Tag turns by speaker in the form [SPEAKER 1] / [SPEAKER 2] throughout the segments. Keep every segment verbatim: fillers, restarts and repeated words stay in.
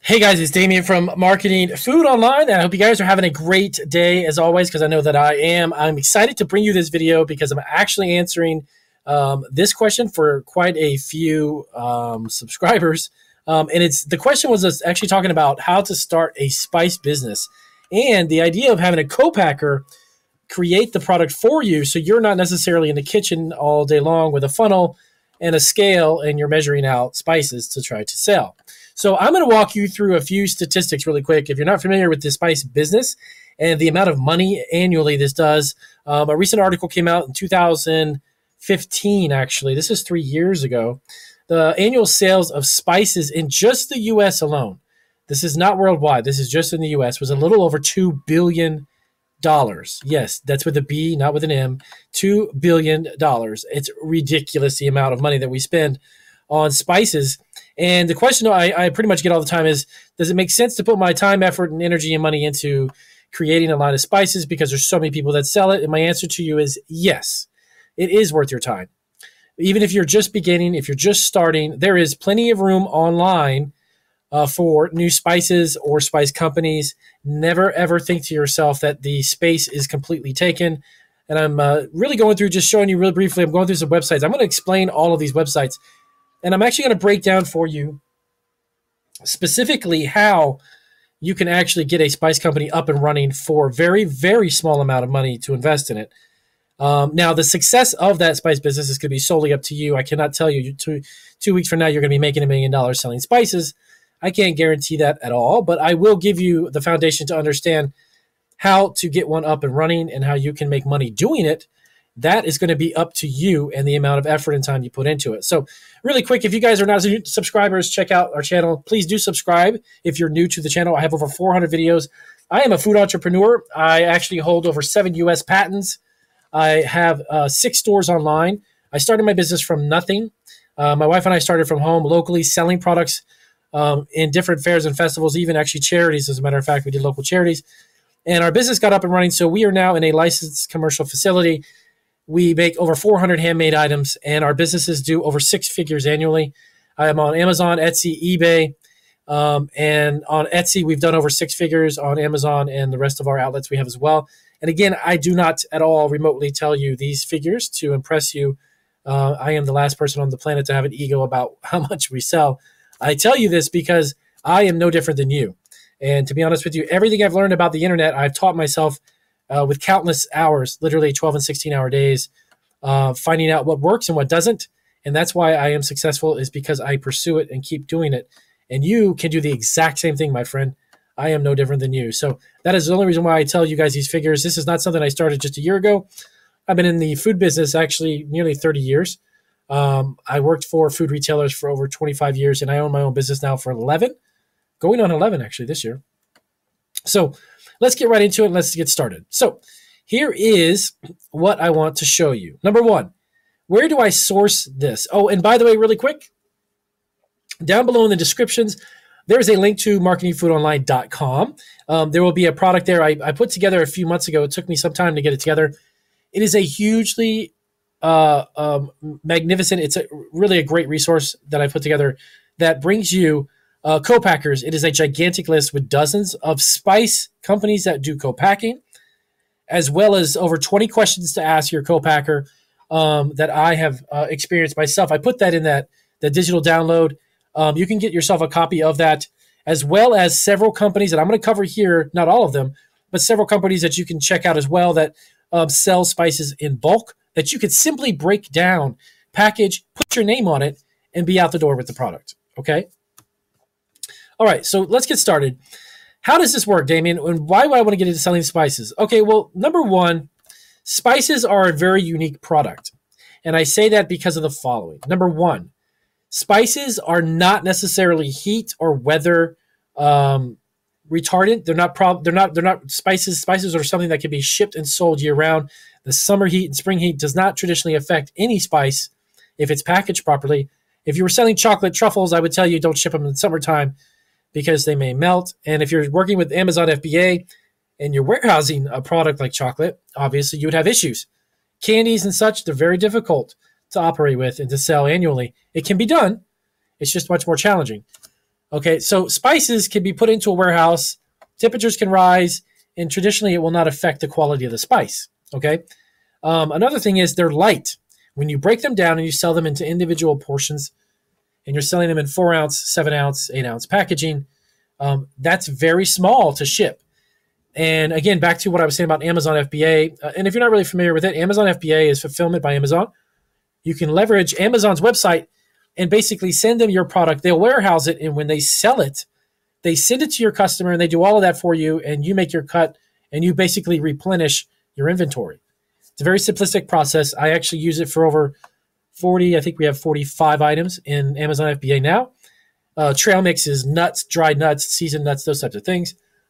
[SPEAKER 1] Hey guys, it's Damien from Marketing Food Online, and I hope you guys are having a great day as always, because I know that I am. I'm excited to bring you this video because I'm actually answering um, this question for quite a few um, subscribers. Um, and it's the question was actually talking about how to start a spice business and the idea of having a co-packer create the product for you so you're not necessarily in the kitchen all day long with a funnel and a scale and you're measuring out spices to try to sell. So I'm going to walk you through a few statistics really quick. If you're not familiar with the spice business and the amount of money annually this does, um, a recent article came out in two thousand fifteen, actually. This is three years ago. The annual sales of spices in just the U S alone, this is not worldwide, this is just in the U S, was a little over two billion dollars. Yes, that's with a B, not with an M. two billion dollars. It's ridiculous the amount of money that we spend on spices. And the question I, I pretty much get all the time is, does it make sense to put my time, effort, and energy and money into creating a line of spices because there's so many people that sell it? And my answer to you is yes, it is worth your time. Even if you're just beginning, if you're just starting, there is plenty of room online uh, for new spices or spice companies. Never, ever think to yourself that the space is completely taken. And I'm uh, really going through, just showing you really briefly, I'm going through some websites. I'm going to explain all of these websites. And I'm actually going to break down for you specifically how you can actually get a spice company up and running for very, very small amount of money to invest in it. Um, now, the success of that spice business is going to be solely up to you. I cannot tell you two, two weeks from now you're going to be making a million dollars selling spices. I can't guarantee that at all, but I will give you the foundation to understand how to get one up and running and how you can make money doing it. That is going to be up to you and the amount of effort and time you put into it. So really quick, if you guys are not subscribers, check out our channel. Please do subscribe if you're new to the channel. I have over four hundred videos. I am a food entrepreneur. I actually hold over seven U S patents. I have uh, six stores online. I started my business from nothing. Uh, my wife and I started from home locally selling products um, in different fairs and festivals, even actually charities. As a matter of fact, we did local charities. And our business got up and running. So we are now in a licensed commercial facility. We make over four hundred handmade items, and our businesses do over six figures annually. I am on Amazon, Etsy, eBay, um, and on Etsy, we've done over six figures on Amazon and the rest of our outlets we have as well. And again, I do not at all remotely tell you these figures to impress you. Uh, I am the last person on the planet to have an ego about how much we sell. I tell you this because I am no different than you. And to be honest with you, everything I've learned about the internet, I've taught myself Uh, with countless hours, literally twelve and sixteen hour days, uh, finding out what works and what doesn't. And that's why I am successful, is because I pursue it and keep doing it. And you can do the exact same thing, my friend. I am no different than you. So that is the only reason why I tell you guys these figures. This is not something I started just a year ago. I've been in the food business actually nearly thirty years. Um, I worked for food retailers for over twenty-five years, and I own my own business now for eleven, going on eleven actually this year. So let's get right into it and let's get started. So here is what I want to show you. Number one, where do I source this? Oh, and by the way, really quick, down below in the descriptions, there's a link to marketing food online dot com. Um, there will be a product there I, I put together a few months ago. It took me some time to get it together. It is a hugely uh, um, magnificent, it's a, really a great resource that I put together that brings you Uh, co-packers. It is a gigantic list with dozens of spice companies that do co-packing, as well as over twenty questions to ask your co-packer um, that I have uh, experienced myself. I put that in that the digital download. Um, you can get yourself a copy of that, as well as several companies that I'm going to cover here, not all of them, but several companies that you can check out as well that um, sell spices in bulk that you could simply break down, package, put your name on it, and be out the door with the product, okay? All right, so let's get started. How does this work, Damien? And why would I want to get into selling spices? Okay, well, number one, spices are a very unique product. And I say that because of the following. Number one, spices are not necessarily heat or weather um, retardant. They're not prob- they're not they're not spices. Spices are something that can be shipped and sold year round. The summer heat and spring heat does not traditionally affect any spice if it's packaged properly. If you were selling chocolate truffles, I would tell you don't ship them in the summertime, because they may melt. And if you're working with Amazon F B A and you're warehousing a product like chocolate, obviously you would have issues. Candies and such, they're very difficult to operate with and to sell annually. It can be done. It's just much more challenging. Okay, so spices can be put into a warehouse, temperatures can rise, and traditionally it will not affect the quality of the spice. Okay, um, another thing is they're light. When you break them down and you sell them into individual portions, and you're selling them in four ounce, seven ounce, eight ounce packaging, um, that's very small to ship. And again, back to what I was saying about Amazon F B A. Uh, and if you're not really familiar with it, Amazon F B A is fulfillment by Amazon. You can leverage Amazon's website and basically send them your product. They'll warehouse it, and when they sell it, they send it to your customer, and they do all of that for you, and you make your cut, and you basically replenish your inventory. It's a very simplistic process. I actually use it for over forty, I think we have forty-five items in Amazon F B A now. Uh, trail mix is nuts, dried nuts, seasoned nuts, those types of things.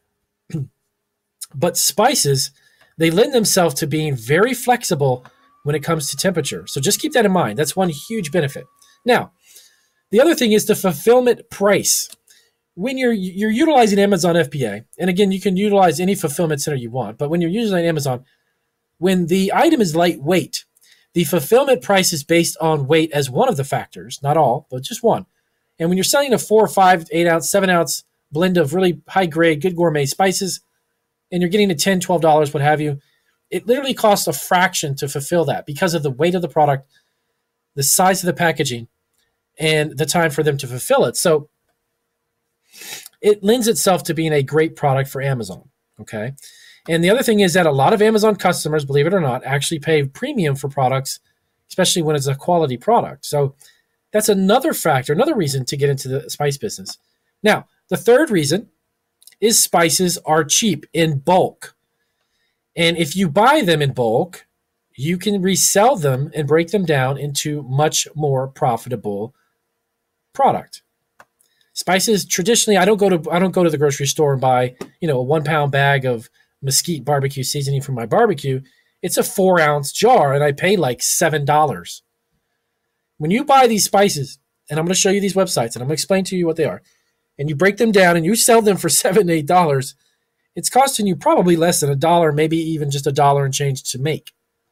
[SPEAKER 1] But spices, they lend themselves to being very flexible when it comes to temperature. So just keep that in mind. That's one huge benefit. Now, the other thing is the fulfillment price. When you're you're utilizing Amazon F B A, and again, you can utilize any fulfillment center you want, but when you're using Amazon, when the item is lightweight, the fulfillment price is based on weight as one of the factors, not all, but just one. And when you're selling a four, five, eight ounce, seven ounce blend of really high grade, good gourmet spices, and you're getting a ten dollars, twelve dollars, what have you, it literally costs a fraction to fulfill that because of the weight of the product, the size of the packaging, and the time for them to fulfill it. So it lends itself to being a great product for Amazon, okay? And the other thing is that a lot of Amazon customers, believe it or not, actually pay premium for products, especially when it's a quality product. So that's another factor, another reason to get into the spice business. Now, the third reason is spices are cheap in bulk. And if you buy them in bulk, you can resell them and break them down into much more profitable product. Spices, traditionally, I don't go to I don't go to the grocery store and buy, you know, a one pound bag of mesquite barbecue seasoning for my barbecue. It's a four ounce jar, and I pay like seven dollars. When you buy these spices, and I'm going to show you these websites, and I'm going to explain to you what they are, and you break them down and you sell them for seven, eight dollars, it's costing you probably less than a dollar, maybe even just a dollar and change to make.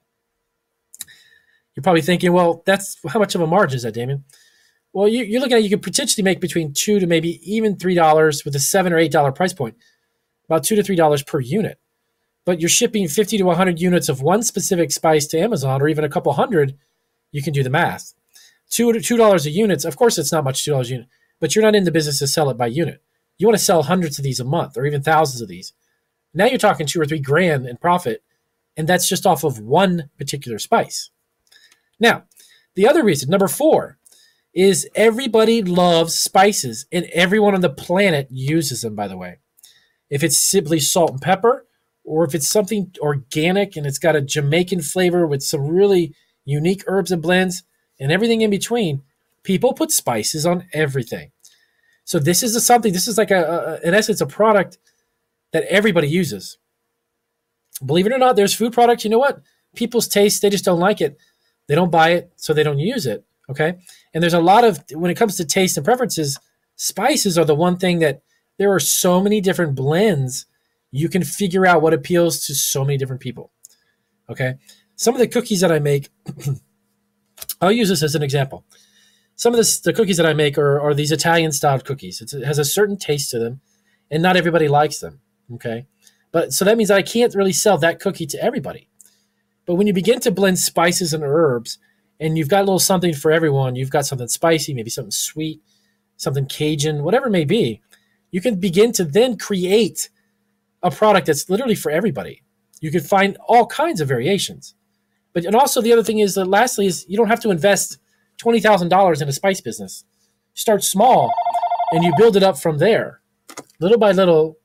[SPEAKER 1] You're probably thinking, well, that's how much of a margin is that, Damien? Well, you, you're looking at you could potentially make between two to maybe even three dollars with a seven or eight dollar price point, about two to three dollars per unit. But you're shipping fifty to one hundred units of one specific spice to Amazon, or even a couple hundred. You can do the math. Two to two dollars a unit. Of course, it's not much, two dollars a unit, but you're not in the business to sell it by unit. You want to sell hundreds of these a month, or even thousands of these. Now you're talking two or three grand in profit, and that's just off of one particular spice. Now, the other reason, number four, is everybody loves spices, and everyone on the planet uses them, by the way. If it's simply salt and pepper, or if it's something organic and it's got a Jamaican flavor with some really unique herbs and blends and everything in between, people put spices on everything. So this is a something, this is like, a, a in essence, a product that everybody uses. Believe it or not, there's food products, you know what? People's taste, they just don't like it. They don't buy it, so they don't use it. Okay. And there's a lot of, when it comes to taste and preferences, spices are the one thing that there are so many different blends. You can figure out what appeals to so many different people. Okay. Some of the cookies that I make, I'll use this as an example. Some of this, the cookies that I make are, are these Italian styled cookies. It's, it has a certain taste to them, and not everybody likes them. Okay. But so that means I can't really sell that cookie to everybody. But when you begin to blend spices and herbs, and you've got a little something for everyone, you've got something spicy, maybe something sweet, something Cajun, whatever it may be, you can begin to then create a product that's literally for everybody. You can find all kinds of variations. But and also the other thing is that lastly is you don't have to invest twenty thousand dollars in a spice business. You start small and you build it up from there. Little by little,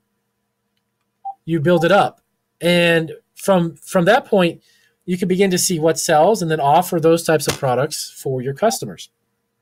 [SPEAKER 1] you build it up. And from from that point, you can begin to see what sells and then offer those types of products for your customers.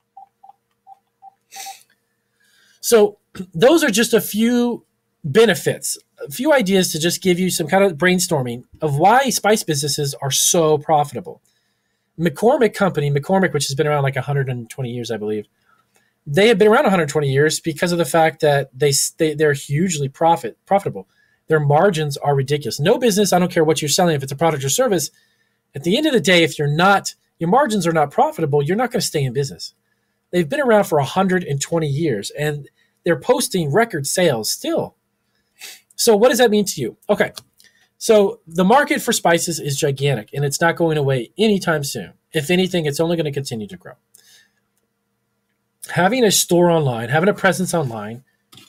[SPEAKER 1] So those are just a few benefits, a few ideas to just give you some kind of brainstorming of why spice businesses are so profitable. McCormick Company, McCormick, which has been around like one hundred twenty years, I believe, they have been around one hundred twenty years because of the fact that they, they, they're hugely profit profitable. Their margins are ridiculous. No business, I don't care what you're selling, if it's a product or service, at the end of the day, if you're not, your margins are not profitable, you're not going to stay in business. They've been around for one hundred twenty years, and they're posting record sales still. So what does that mean to you? Okay, so the market for spices is gigantic, and it's not going away anytime soon. If anything, it's only going to continue to grow. Having a store online, having a presence online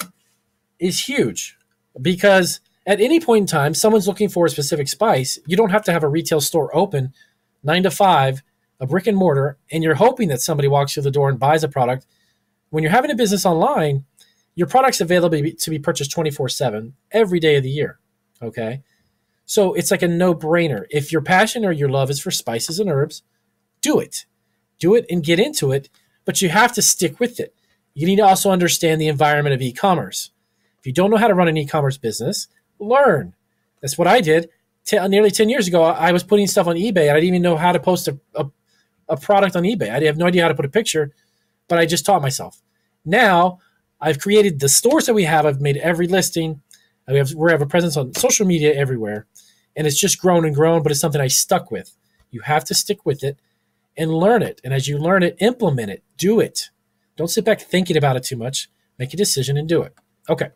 [SPEAKER 1] is huge, because at any point in time, someone's looking for a specific spice. You don't have to have a retail store open nine to five, a brick and mortar, and you're hoping that somebody walks through the door and buys a product. When you're having a business online, your product's available to be purchased twenty-four seven every day of the year, okay? So it's like a no-brainer. If your passion or your love is for spices and herbs, do it. Do it and get into it, but you have to stick with it. You need to also understand the environment of e-commerce. If you don't know how to run an e-commerce business, learn. That's what I did. T- nearly ten years ago, I was putting stuff on eBay, and I didn't even know how to post a, a, a product on eBay. I have no idea how to put a picture, but I just taught myself. Now, I've created the stores that we have. I've made every listing. We have, we have a presence on social media everywhere, and it's just grown and grown, but it's something I stuck with. You have to stick with it and learn it. And as you learn it, implement it. Do it. Don't sit back thinking about it too much. Make a decision and do it. Okay.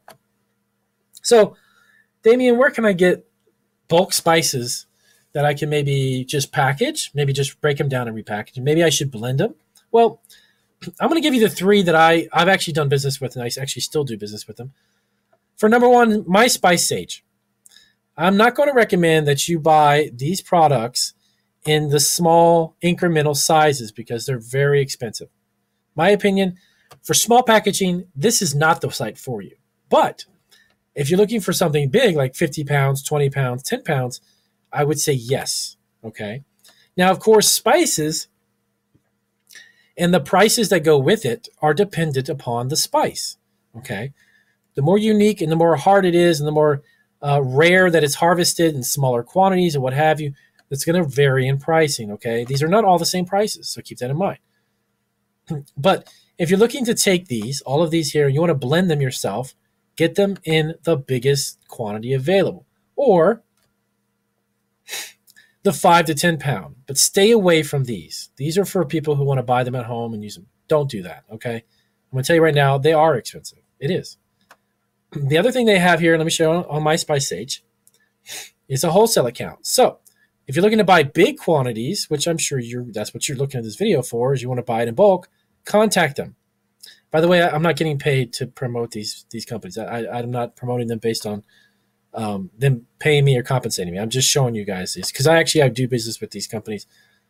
[SPEAKER 1] So, Damien, where can I get bulk spices that I can maybe just package, maybe just break them down and repackage? Maybe I should blend them. Well, I'm going to give you the three that I, I've actually done business with, and I actually still do business with them. For number one, My Spice Sage. I'm not going to recommend that you buy these products in the small incremental sizes because they're very expensive. My opinion, for small packaging, this is not the site for you. But if you're looking for something big, like fifty pounds, twenty pounds, ten pounds, I would say yes, okay? Now, of course, spices and the prices that go with it are dependent upon the spice, okay? The more unique and the more hard it is and the more uh, rare that it's harvested in smaller quantities and what have you, that's going to vary in pricing, okay? These are not all the same prices, so keep that in mind. But if you're looking to take these, all of these here, you want to blend them yourself, get them in the biggest quantity available, or the five to ten pound, but stay away from these. These are for people who want to buy them at home and use them. Don't do that, okay? I'm going to tell you right now, they are expensive. It is. The other thing they have here, let me show you on My Spice Sage, is a wholesale account. So if you're looking to buy big quantities, which I'm sure you're, that's what you're looking at this video for, is you want to buy it in bulk, contact them. By the way, I'm not getting paid to promote these these companies. I, I'm not promoting them based on um, them paying me or compensating me. I'm just showing you guys this because I actually I do business with these companies.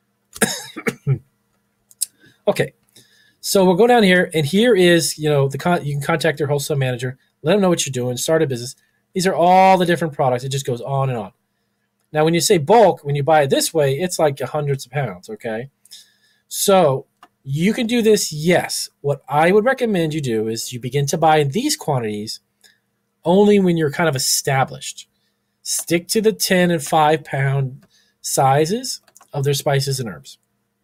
[SPEAKER 1] Okay, so we'll go down here, and here is, you know, the con- you can contact your wholesale manager, let them know what you're doing, start a business. These are all the different products. It just goes on and on. Now, when you say bulk, when you buy it this way, it's like hundreds of pounds, okay? So you can do this, yes. What I would recommend you do is you begin to buy these quantities only when you're kind of established. Stick to the ten and five pound sizes of their spices and herbs.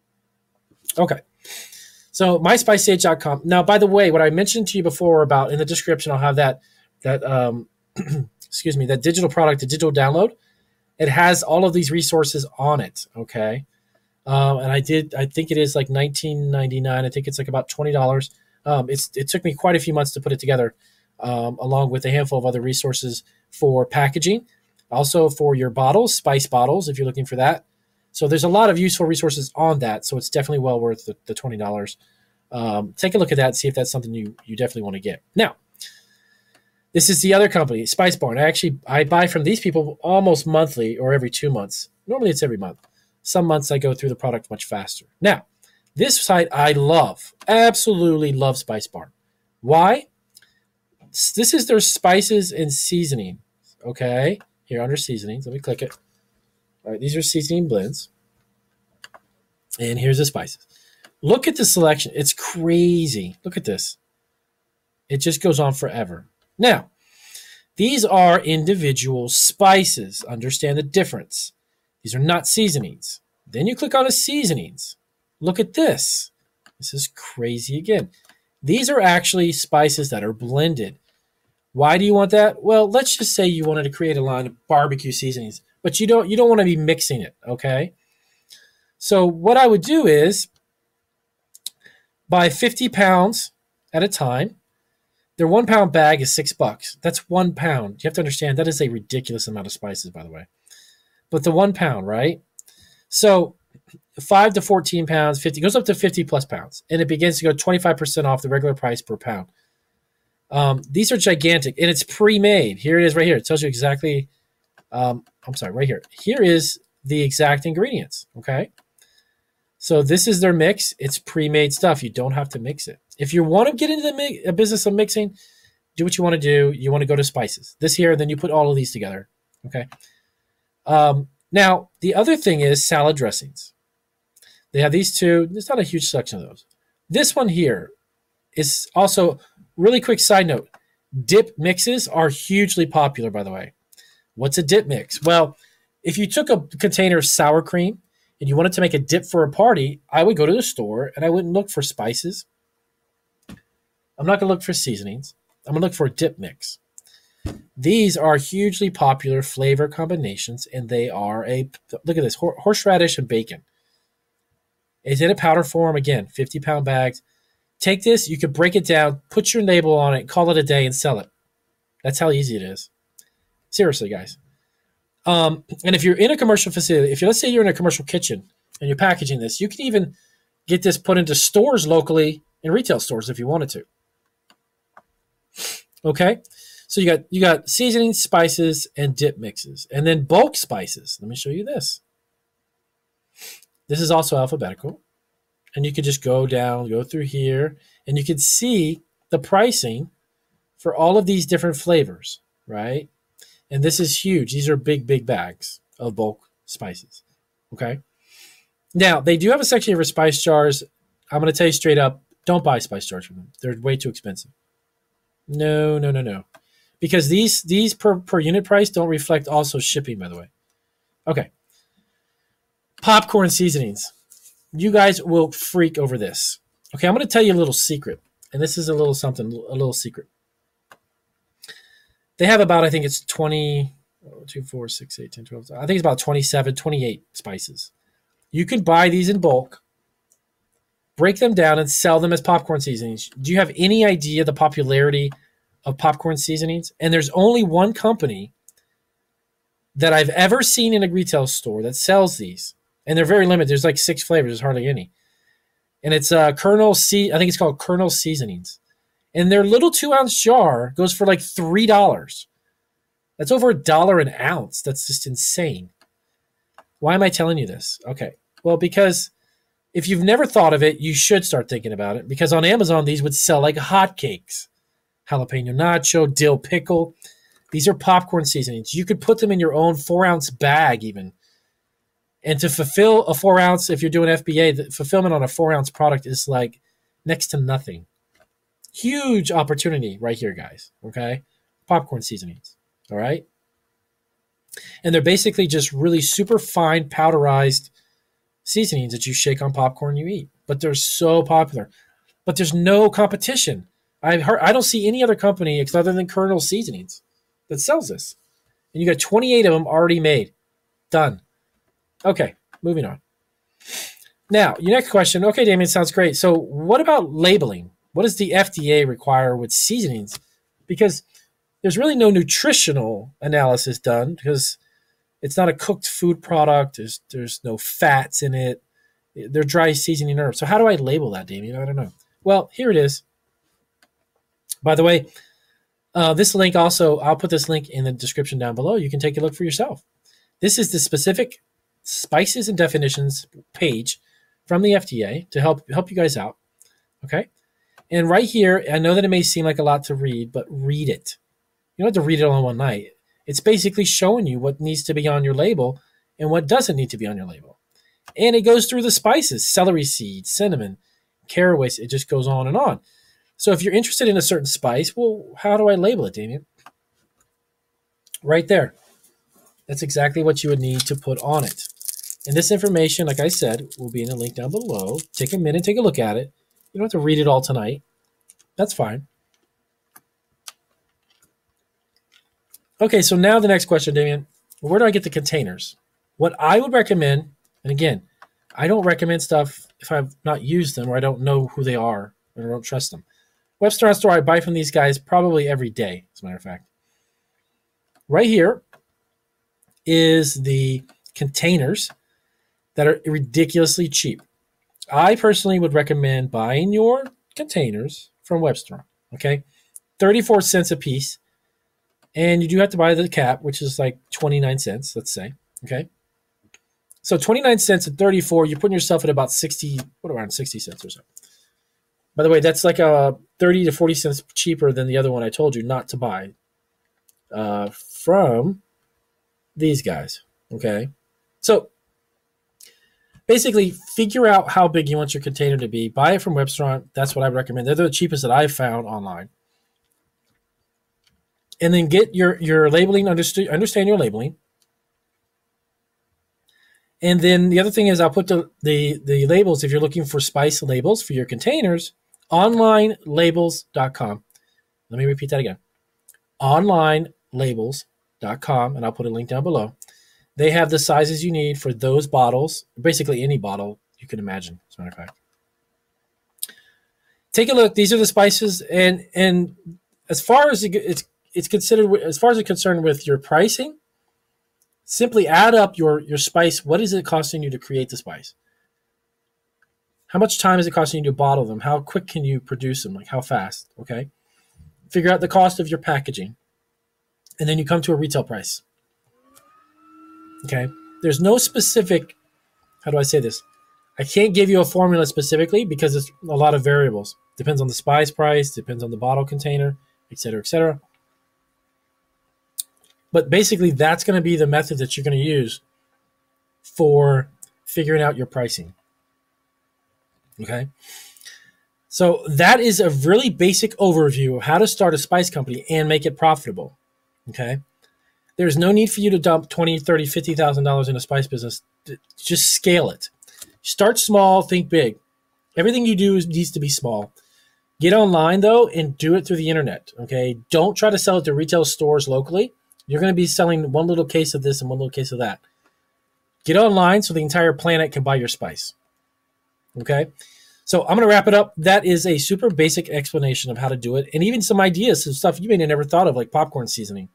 [SPEAKER 1] Okay. So my spice sage dot com. Now, by the way, what I mentioned to you before about, in the description, I'll have that, that um, excuse me, that digital product, the digital download. It has all of these resources on it, okay? Um, and I did, I think it is like nineteen ninety-nine. I think it's like about twenty dollars. Um, it's, it took me quite a few months to put it together, um, along with a handful of other resources for packaging, also for your bottles, spice bottles, if you're looking for that. So there's a lot of useful resources on that, so it's definitely well worth the, the twenty dollars. Um, take a look at that and see if that's something you, you definitely want to get. Now, this is the other company, Spice Barn. I actually I buy from these people almost monthly or every two months. Normally it's every month. Some months I go through the product much faster. Now, this site I love, absolutely love Spice Barn. Why? This is their spices and seasoning. Okay, here under seasonings, let me click it. All right, these are seasoning blends. And here's the spices. Look at the selection. It's crazy. Look at this. It just goes on forever. Now, these are individual spices. Understand the difference. These are not seasonings. Then you click on the seasonings. Look at this. This is crazy again. These are actually spices that are blended. Why do you want that? Well, let's just say you wanted to create a line of barbecue seasonings, but you don't you don't want to be mixing it, okay? So what I would do is buy fifty pounds at a time. Their one pound bag is six bucks. That's one pound. You have to understand that is a ridiculous amount of spices, by the way. But the one pound, right? So five to fourteen pounds, fifty goes up to fifty plus pounds, and it begins to go twenty-five percent off the regular price per pound. Um, these are gigantic, and it's pre-made. Here it is right here. It tells you exactly, um, I'm sorry, right here. Here is the exact ingredients, okay? So this is their mix. It's pre-made stuff. You don't have to mix it. If you want to get into the mi- a business of mixing, do what you want to do. You want to go to spices. This here, then you put all of these together, okay? Um, now, the other thing is salad dressings. They have these two. There's not a huge selection of those. This one here is also... Really quick side note, dip mixes are hugely popular, by the way. What's a dip mix? Well, if you took a container of sour cream and you wanted to make a dip for a party, I would go to the store and I wouldn't look for spices. I'm not going to look for seasonings. I'm going to look for a dip mix. These are hugely popular flavor combinations, and they are a, look at this, horseradish and bacon. It's in a powder form, again, fifty pound bags. Take this, you could break it down, put your label on it, call it a day, and sell it. That's how easy it is. Seriously, guys. Um, and if you're in a commercial facility, if you let's say you're in a commercial kitchen and you're packaging this, you can even get this put into stores locally, in retail stores if you wanted to. Okay? So you got you got seasonings, spices, and dip mixes. And then bulk spices. Let me show you this. This is also alphabetical. And you could just go down, go through here, and you can see the pricing for all of these different flavors, right? And this is huge. These are big, big bags of bulk spices, okay? Now, they do have a section here for spice jars. I'm going to tell you straight up, don't buy spice jars from them. They're way too expensive. No, no, no, no. Because these these per, per unit price don't reflect also shipping, by the way. Okay. Popcorn seasonings. You guys will freak over this. Okay, I'm going to tell you a little secret. And this is a little something, a little secret. They have about, I think it's twenty, two, four, six, eight, ten, twelve. I think it's about twenty-seven, twenty-eight spices. You can buy these in bulk, break them down, and sell them as popcorn seasonings. Do you have any idea the popularity of popcorn seasonings? And there's only one company that I've ever seen in a retail store that sells these. And they're very limited. There's like six flavors. There's hardly any. And it's uh, Colonel C. I think it's called Colonel Seasonings. And their little two-ounce jar goes for like three dollars. That's over a dollar an ounce. That's just insane. Why am I telling you this? Okay. Well, because if you've never thought of it, you should start thinking about it. Because on Amazon, these would sell like hotcakes. Jalapeno nacho, dill pickle. These are popcorn seasonings. You could put them in your own four-ounce bag even. And to fulfill a four ounce, if you're doing F B A, the fulfillment on a four ounce product is like next to nothing. Huge opportunity right here, guys. Okay. Popcorn seasonings. All right. And they're basically just really super fine powderized seasonings that you shake on popcorn and you eat. But they're so popular. But there's no competition. I've heard, I don't see any other company other than Colonel Seasonings that sells this. And you got twenty-eight of them already made. Done. Okay, moving on. Now, your next question. Okay, Damien, sounds great. So what about labeling? What does the F D A require with seasonings? Because there's really no nutritional analysis done because it's not a cooked food product. There's, there's no fats in it. They're dry seasoning herbs. So how do I label that, Damien? I don't know. Well, here it is. By the way, uh, this link also, I'll put this link in the description down below. You can take a look for yourself. This is the specific spices and definitions page from the F D A to help help you guys out. Okay. And right here, I know that it may seem like a lot to read, but read it. You don't have to read it all in one night. It's basically showing you what needs to be on your label and what doesn't need to be on your label. And it goes through the spices, celery seeds, cinnamon, caraway. It just goes on and on. So if you're interested in a certain spice, well, how do I label it, Damien? Right there. That's exactly what you would need to put on it. And this information, like I said, will be in the link down below. Take a minute, take a look at it. You don't have to read it all tonight. That's fine. Okay, so now the next question, Damien. Where do I get the containers? What I would recommend, and again, I don't recommend stuff if I've not used them or I don't know who they are or I don't trust them. Webster Store, I buy from these guys probably every day, as a matter of fact. Right here is the containers that are ridiculously cheap. I personally would recommend buying your containers from Webster, okay? thirty-four cents a piece. And you do have to buy the cap, which is like twenty-nine cents, let's say, okay? So twenty-nine cents at thirty-four, you're putting yourself at about sixty, what around sixty cents or so. By the way, that's like a thirty to forty cents cheaper than the other one I told you not to buy uh, from these guys, okay? So basically, figure out how big you want your container to be. Buy it from Webster. That's what I recommend. They're the cheapest that I've found online. And then get your, your labeling, understand, understand your labeling. And then the other thing is I'll put the, the, the labels, if you're looking for spice labels for your containers, online labels dot com. Let me repeat that again. online labels dot com, and I'll put a link down below. They have the sizes you need for those bottles, basically any bottle you can imagine, as a matter of fact. Take a look. These are the spices, and and as far as it, it's it's considered, as far as it's concerned with your pricing, simply add up your your spice. What is it costing you to create the spice? How much time is it costing you to bottle them? How quick can you produce them? Like how fast? Okay. Figure out the cost of your packaging, and then you come to a retail price. Okay. There's no specific, how do I say this? I can't give you a formula specifically because it's a lot of variables. Depends on the spice price, depends on the bottle container, et cetera, et cetera. But basically, that's going to be the method that you're going to use for figuring out your pricing. Okay. So that is a really basic overview of how to start a spice company and make it profitable. Okay. There's no need for you to dump twenty, thirty, fifty thousand dollars in a spice business. Just scale it. Start small, think big. Everything you do needs to be small. Get online though and do it through the internet. Okay. Don't try to sell it to retail stores locally. You're going to be selling one little case of this and one little case of that. Get online so the entire planet can buy your spice. Okay. So I'm going to wrap it up. That is a super basic explanation of how to do it, and even some ideas, some stuff you may have never thought of, like popcorn seasoning.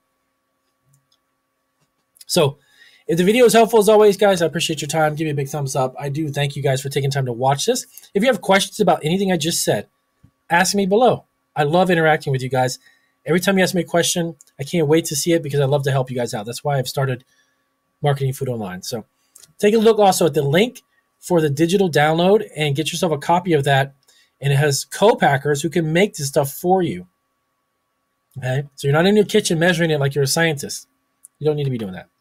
[SPEAKER 1] So if the video is helpful, as always, guys, I appreciate your time. Give me a big thumbs up. I do thank you guys for taking time to watch this. If you have questions about anything I just said, ask me below. I love interacting with you guys. Every time you ask me a question, I can't wait to see it because I love to help you guys out. That's why I've started Marketing Food Online. So take a look also at the link for the digital download and get yourself a copy of that. And it has co-packers who can make this stuff for you. Okay? So you're not in your kitchen measuring it like you're a scientist. You don't need to be doing that.